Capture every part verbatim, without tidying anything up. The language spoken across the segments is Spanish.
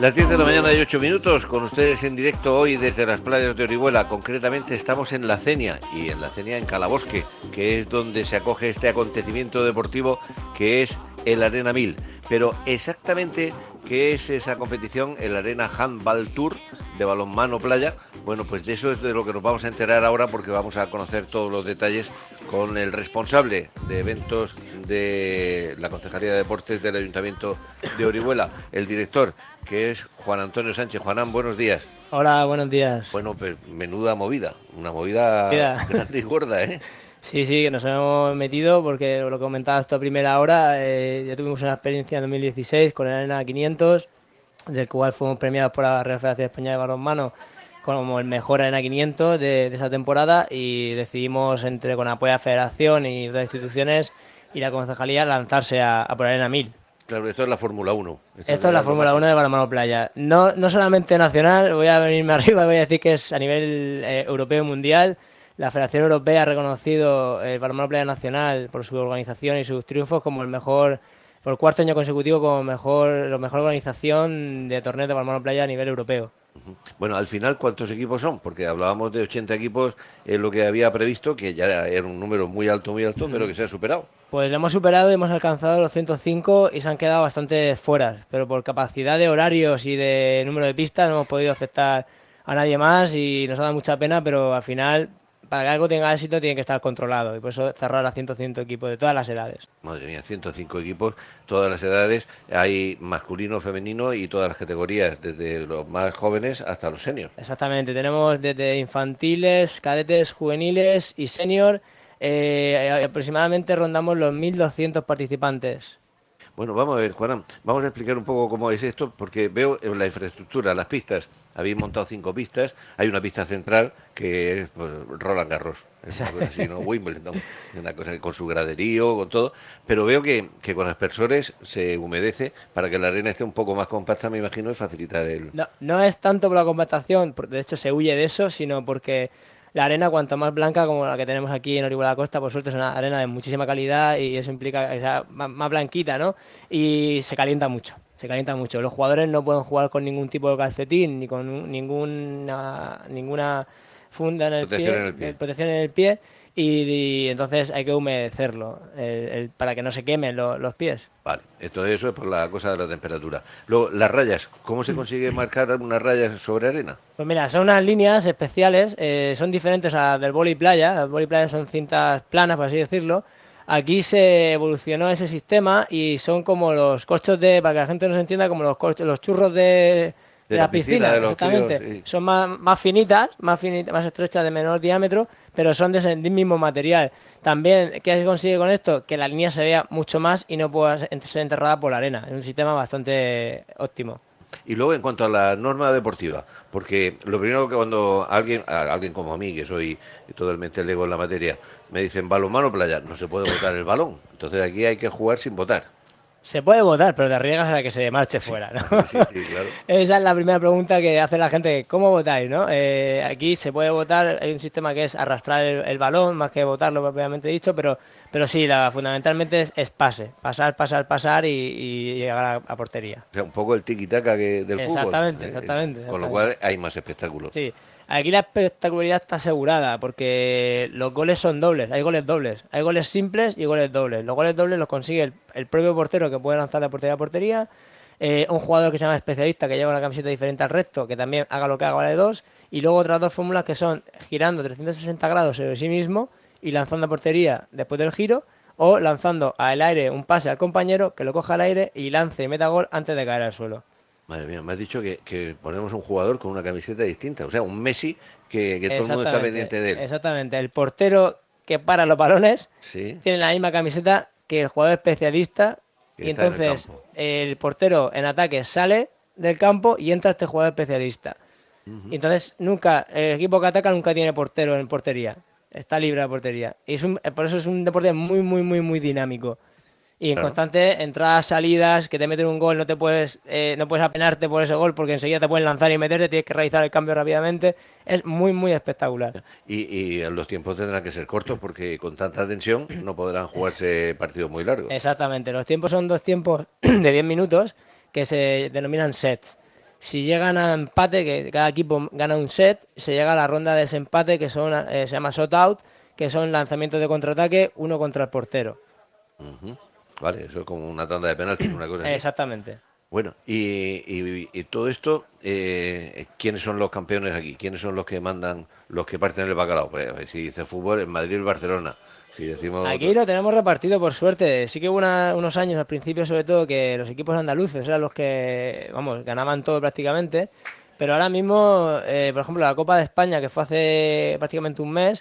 Las diez de la mañana y ocho minutos, con ustedes en directo hoy desde las playas de Orihuela. Concretamente estamos en La Cenia, y en La Cenia en Calabosque, que es donde se acoge este acontecimiento deportivo que es el Arena mil. Pero exactamente qué es esa competición, el Arena Handball Tour de balonmano playa. Bueno, pues de eso es de lo que nos vamos a enterar ahora, porque vamos a conocer todos los detalles con el responsable de eventos de la Concejalía de Deportes del Ayuntamiento de Orihuela, el director, que es Juan Antonio Sánchez. Juanán, buenos días. Hola, buenos días. Bueno, pues menuda movida, una movida Mira. grande y gorda, ¿eh? Sí, sí, que nos hemos metido porque lo que comentabas tú a primera hora, eh, ya tuvimos una experiencia en dos mil dieciséis con el Arena quinientos, del cual fuimos premiados por la Real Federación Española de Balonmano como el mejor Arena quinientos de, de esa temporada, y decidimos, entre con apoyo a la Federación y otras instituciones y la Concejalía, lanzarse a, a por Arena mil. Claro, esto es la Fórmula uno. Esto, esto es la Fórmula uno de balonmano playa. No, no solamente nacional, voy a venirme arriba, voy a decir que es a nivel eh, europeo y mundial. La Federación Europea ha reconocido el balonmano playa nacional por su organización y sus triunfos como el mejor, por cuarto año consecutivo, como mejor, la mejor organización de torneos de balonmano playa a nivel europeo. Bueno, al final, ¿cuántos equipos son? Porque hablábamos de ochenta equipos, en lo que había previsto, que ya era un número muy alto, muy alto, mm. pero que se ha superado. Pues lo hemos superado y hemos alcanzado los ciento cinco y se han quedado bastante fuera, pero por capacidad de horarios y de número de pistas no hemos podido aceptar a nadie más y nos ha dado mucha pena, pero al final, para que algo tenga éxito, tiene que estar controlado, y por eso cerrar a ciento cinco equipos de todas las edades. Madre mía, ciento cinco equipos, todas las edades, hay masculino, femenino y todas las categorías, desde los más jóvenes hasta los seniors. Exactamente, tenemos desde infantiles, cadetes, juveniles y senior. Eh, aproximadamente rondamos los mil doscientos participantes. Bueno, vamos a ver, Juan, vamos a explicar un poco cómo es esto, porque veo en la infraestructura, las pistas, habéis montado cinco pistas, hay una pista central que es pues, Roland Garros, es una cosa así, ¿no? Wimbledon, una cosa con su graderío, con todo, pero veo que, que con aspersores se humedece para que la arena esté un poco más compacta, me imagino, y facilitar el... No, no es tanto por la compactación, de hecho se huye de eso, sino porque la arena, cuanto más blanca, como la que tenemos aquí en Orihuela de la Costa, por suerte es una arena de muchísima calidad y eso implica que sea más, más blanquita, ¿no? Y se calienta mucho, se calienta mucho. Los jugadores no pueden jugar con ningún tipo de calcetín, ni con ninguna, ninguna funda en el protección pie, en el pie. protección en el pie, y, y entonces hay que humedecerlo el, el, para que no se quemen lo, los pies. Vale, entonces eso es por la cosa de la temperatura. Luego, las rayas, ¿cómo se consigue marcar unas rayas sobre arena? Pues mira, son unas líneas especiales, eh, son diferentes a las del vóley playa. Las vóley playa son cintas planas, por así decirlo. Aquí se evolucionó ese sistema y son como los corchos de, para que la gente nos entienda, como los corchos, los churros de, de, de la piscina, piscina de los exactamente. Críos, sí. Son más, más finitas, más finitas, más estrechas, de menor diámetro, pero son de ese mismo material. También, ¿qué se consigue con esto? Que la línea se vea mucho más y no pueda ser enterrada por la arena. Es un sistema bastante óptimo. Y luego, en cuanto a la norma deportiva, porque lo primero que cuando alguien, alguien como a mí, que soy totalmente lego en la materia, me dicen balonmano playa, no se puede botar el balón. Entonces aquí hay que jugar sin botar. Se puede votar, pero te arriesgas a que se marche fuera, ¿no? Sí, sí, claro. Esa es la primera pregunta que hace la gente, ¿cómo votáis, no? Eh, aquí se puede votar, hay un sistema que es arrastrar el, el balón, más que votarlo propiamente dicho, pero, pero sí, la, fundamentalmente es, es pase, pasar, pasar, pasar y, y llegar a, a portería. O sea, un poco el tiki-taka que, del exactamente, fútbol. Exactamente, exactamente. Con lo cual hay más espectáculo. Sí. Aquí la espectacularidad está asegurada porque los goles son dobles, hay goles dobles, hay goles simples y goles dobles. Los goles dobles los consigue el, el propio portero, que puede lanzar de portería a portería, eh, un jugador que se llama especialista, que lleva una camiseta diferente al resto, que también haga lo que haga, vale dos, y luego otras dos fórmulas que son girando trescientos sesenta grados sobre sí mismo y lanzando a portería después del giro, o lanzando al aire un pase al compañero que lo coja al aire y lance y meta gol antes de caer al suelo. Madre mía, me has dicho que, que ponemos un jugador con una camiseta distinta, o sea, un Messi que, que todo el mundo está pendiente de él. Exactamente, el portero que para los balones sí. tiene la misma camiseta que el jugador especialista, que y entonces el, el portero en ataque sale del campo y entra este jugador especialista. Uh-huh. Y entonces nunca, el equipo que ataca nunca tiene portero en portería, está libre de portería. Y es un, por eso es un deporte muy, muy, muy, muy dinámico. Y en claro. constante entradas, salidas, que te meten un gol, no te puedes eh, no puedes apenarte por ese gol porque enseguida te pueden lanzar y meterte, tienes que realizar el cambio rápidamente. Es muy, muy espectacular. Y, y los tiempos tendrán que ser cortos porque con tanta tensión no podrán jugarse partidos muy largos. Exactamente, los tiempos son dos tiempos de diez minutos que se denominan sets. Si llegan a empate, que cada equipo gana un set, se llega a la ronda de desempate, que son eh, se llama shot out, que son lanzamientos de contraataque, uno contra el portero. Uh-huh. Vale, eso es como una tanda de penaltis, una cosa así. Exactamente. Bueno, y, y, y todo esto, eh, ¿quiénes son los campeones aquí? ¿Quiénes son los que mandan, los que parten el bacalao? Pues, si dice fútbol, en Madrid, el Barcelona. Si decimos aquí lo tenemos repartido, por suerte. Sí que hubo una, unos años, al principio sobre todo, que los equipos andaluces eran los que, vamos, ganaban todo prácticamente. Pero ahora mismo, eh, por ejemplo, la Copa de España, que fue hace prácticamente un mes,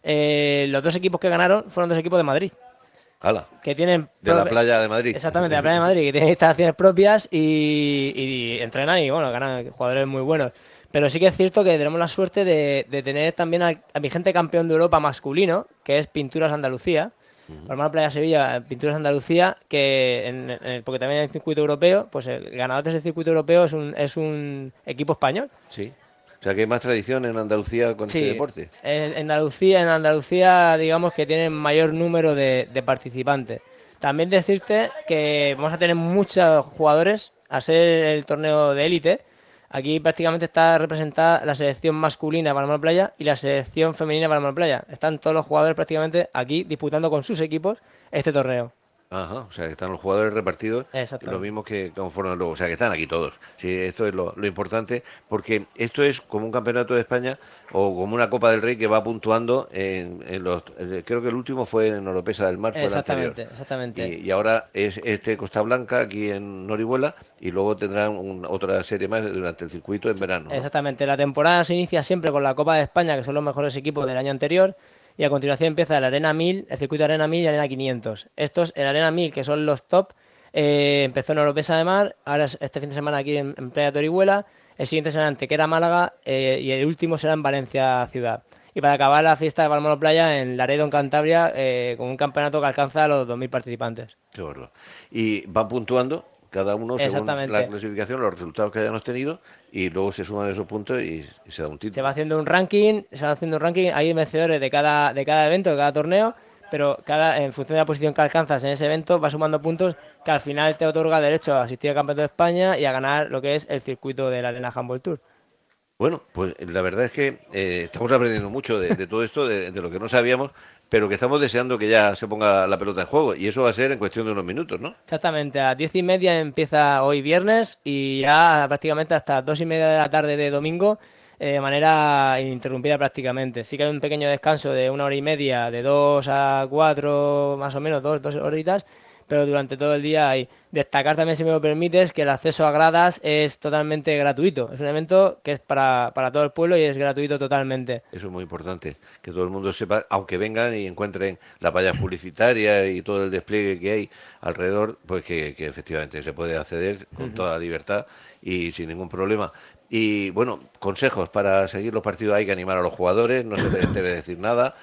eh, los dos equipos que ganaron fueron dos equipos de Madrid. ¡Hala! Que tienen de la playa de Madrid. Exactamente, de la playa de Madrid, que tienen instalaciones propias y, y entrenan y, bueno, ganan jugadores muy buenos. Pero sí que es cierto que tenemos la suerte de, de tener también al, al vigente campeón de Europa masculino, que es Pinturas Andalucía. Uh-huh. Palmar Playa Sevilla, Pinturas Andalucía, que en, en, porque también en el circuito europeo, pues el ganador de ese circuito europeo es un, es un equipo español. Sí. O sea, que hay más tradición en Andalucía con sí, este deporte. En Andalucía, en Andalucía, digamos que tienen mayor número de, de participantes. También decirte que vamos a tener muchos jugadores a ser el torneo de élite. Aquí prácticamente está representada la selección masculina de Palmar Playa y la selección femenina de Palmar Playa. Están todos los jugadores prácticamente aquí disputando con sus equipos este torneo. Ajá, o sea, que están los jugadores repartidos, los mismos que conforman luego, o sea, que están aquí todos. Sí, esto es lo, lo importante, porque esto es como un campeonato de España o como una Copa del Rey que va puntuando en, en los... Creo que el último fue en Oropesa del Mar, fue el anterior. Exactamente, exactamente. Y, y ahora es este Costa Blanca, aquí en Orihuela, y luego tendrán un, otra serie más durante el circuito en verano, ¿no? Exactamente, la temporada se inicia siempre con la Copa de España, que son los mejores equipos del año anterior. Y a continuación empieza el Arena mil, el circuito Arena mil y Arena quinientos. Estos, el Arena mil, que son los top, eh, empezó en Oropesa de Mar, ahora este fin de semana aquí en, en Playa de Orihuela, el siguiente será en Antequera, Málaga, eh, y el último será en Valencia Ciudad. Y para acabar la fiesta de Balonmano Playa en Laredo, en Cantabria, eh, con un campeonato que alcanza a los dos mil participantes. Qué horror. Y van puntuando cada uno según la clasificación, los resultados que hayan obtenido, y luego se suman esos puntos y, y se da un título. Se va haciendo un ranking, se va haciendo un ranking, hay vencedores de cada, de cada evento, de cada torneo, pero cada, en función de la posición que alcanzas en ese evento, va sumando puntos que al final te otorga derecho a asistir al Campeonato de España y a ganar lo que es el circuito de la Arena Handball Tour. Bueno, pues la verdad es que eh, estamos aprendiendo mucho de, de todo esto, de, de lo que no sabíamos, pero que estamos deseando que ya se ponga la pelota en juego, y eso va a ser en cuestión de unos minutos, ¿no? Exactamente, a diez y media empieza hoy viernes y ya prácticamente hasta dos y media de la tarde de domingo, eh, de manera ininterrumpida prácticamente. Sí que hay un pequeño descanso de una hora y media, de dos a cuatro, más o menos, dos, dos horitas, pero durante todo el día hay. Destacar también, si me lo permites, que el acceso a gradas es totalmente gratuito. Es un evento que es para, para todo el pueblo y es gratuito totalmente. Eso es muy importante, que todo el mundo sepa, aunque vengan y encuentren la valla publicitaria y todo el despliegue que hay alrededor, pues que, que efectivamente se puede acceder con uh-huh. toda la libertad y sin ningún problema. Y bueno, consejos para seguir los partidos: hay que animar a los jugadores, no se les debe decir nada.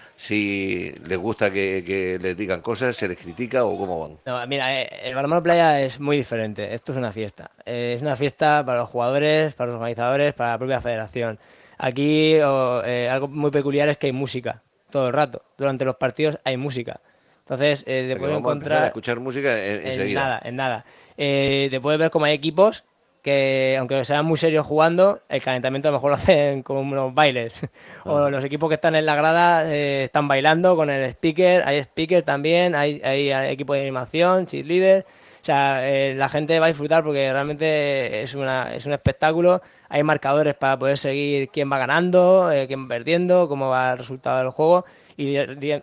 Si les gusta que, que les digan cosas, ¿se les critica o cómo van? No, mira, el balonmano playa es muy diferente. Esto es una fiesta. Eh, es una fiesta para los jugadores, para los organizadores, para la propia federación. Aquí oh, eh, algo muy peculiar es que hay música todo el rato. Durante los partidos hay música. Entonces, eh, te puedes encontrar... a escuchar música en, en enseguida. nada, en nada. Eh, te puedes ver como hay equipos que, aunque sean muy serios jugando, el calentamiento a lo mejor lo hacen con unos bailes. O ah. los equipos que están en la grada eh, están bailando con el speaker. Hay speaker también, hay, hay equipo de animación, cheerleader. O sea, eh, la gente va a disfrutar porque realmente es, una, es un espectáculo. Hay marcadores para poder seguir quién va ganando, eh, quién va perdiendo, cómo va el resultado del juego. Y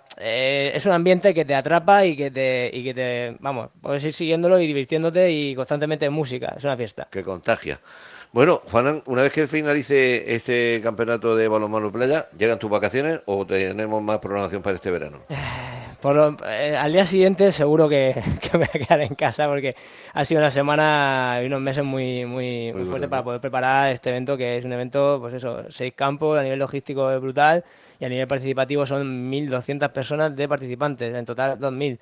eh, es un ambiente que te atrapa y que te, y que te, vamos, puedes ir siguiéndolo y divirtiéndote y constantemente música. Es una fiesta. Que contagia. Bueno, Juanán, una vez que finalice este campeonato de balonmano playa, ¿llegan tus vacaciones o tenemos más programación para este verano? Por lo, eh, al día siguiente seguro que, que me voy a quedar en casa porque ha sido una semana y unos meses muy muy, muy, muy fuertes para poder preparar este evento, que es un evento, pues eso, seis campos, a nivel logístico es brutal y a nivel participativo son mil doscientas personas de participantes, en total dos mil.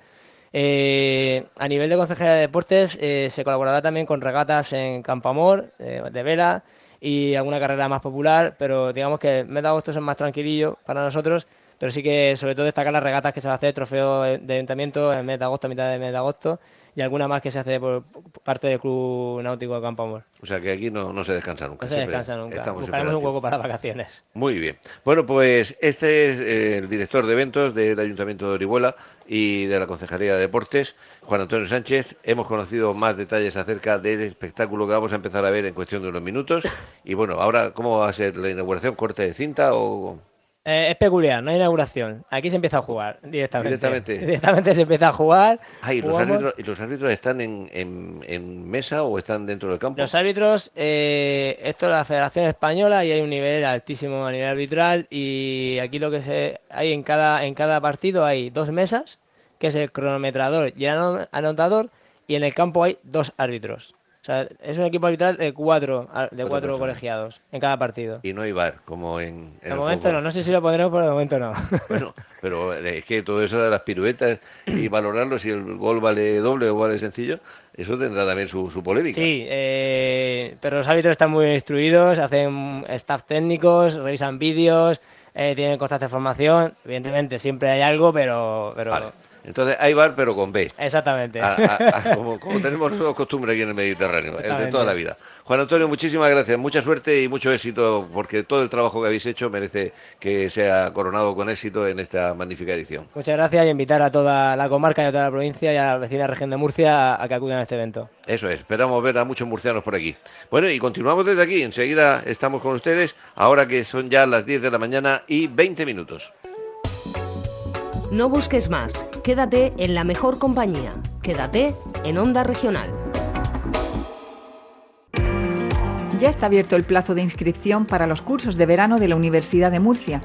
Eh, a nivel de Concejalía de Deportes eh, se colaborará también con regatas en Campamor, eh, de vela y alguna carrera más popular, pero digamos que el mes de agosto es más tranquilillo para nosotros, pero sí que sobre todo destacar las regatas que se va a hacer, trofeo de ayuntamiento en mes de agosto, a mitad de mes de agosto, y alguna más que se hace por parte del Club Náutico de Campoamor. O sea que aquí no, no se descansa nunca. No se descansa nunca. Estamos Buscaremos un hueco para vacaciones. Muy bien. Bueno, pues este es eh, el director de eventos del Ayuntamiento de Orihuela y de la Concejalía de Deportes, Juan Antonio Sánchez. Hemos conocido más detalles acerca del espectáculo que vamos a empezar a ver en cuestión de unos minutos. Y bueno, ahora, ¿cómo va a ser la inauguración? ¿Corte de cinta o...? Eh, es peculiar, no hay inauguración. Aquí se empieza a jugar directamente. Directamente. Directamente se empieza a jugar. Ah, ¿y los, árbitros, ¿y los árbitros están en, en, en mesa o están dentro del campo? Los árbitros, eh, esto es la Federación Española y hay un nivel altísimo a nivel arbitral, y aquí lo que se hay en cada, en cada partido hay dos mesas, que es el cronometrador y el anotador, y en el campo hay dos árbitros. O sea, es un equipo arbitral de cuatro, de cuatro colegiados en cada partido. Y no hay V A R, como en, en el, el momento fútbol. no, no sé si lo pondremos, pero de momento no. Bueno, pero es que todo eso de las piruetas y valorarlo, si el gol vale doble o vale sencillo, eso tendrá también su, su polémica. Sí, eh, pero los árbitros están muy instruidos, hacen staff técnicos, revisan vídeos, eh, tienen constante formación. Evidentemente siempre hay algo, pero... pero... Vale. Entonces hay V A R pero con B. Exactamente. A, a, a, como, como tenemos nosotros costumbre aquí en el Mediterráneo, el de toda la vida. Juan Antonio, muchísimas gracias, mucha suerte y mucho éxito, porque todo el trabajo que habéis hecho merece que sea coronado con éxito en esta magnífica edición. Muchas gracias, y invitar a toda la comarca y a toda la provincia y a la vecina región de Murcia a, a que acudan a este evento. Eso es, esperamos ver a muchos murcianos por aquí. Bueno, y continuamos desde aquí, enseguida estamos con ustedes, ahora que son ya las diez de la mañana y veinte minutos. No busques más, quédate en la mejor compañía, quédate en Onda Regional. Ya está abierto el plazo de inscripción para los cursos de verano de la Universidad de Murcia